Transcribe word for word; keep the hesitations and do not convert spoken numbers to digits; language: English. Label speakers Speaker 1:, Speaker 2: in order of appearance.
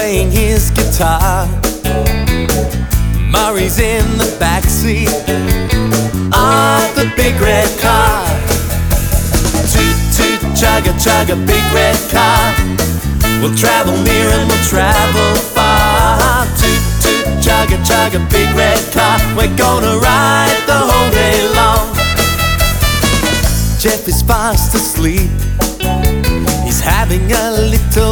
Speaker 1: playing his guitar. Murray's in the backseat of the big red car. Toot toot chugga chugga big red car. We'll travel near and we'll travel far. Toot toot chugga chugga big red car. We're gonna ride the whole day long. Jeff is fast asleep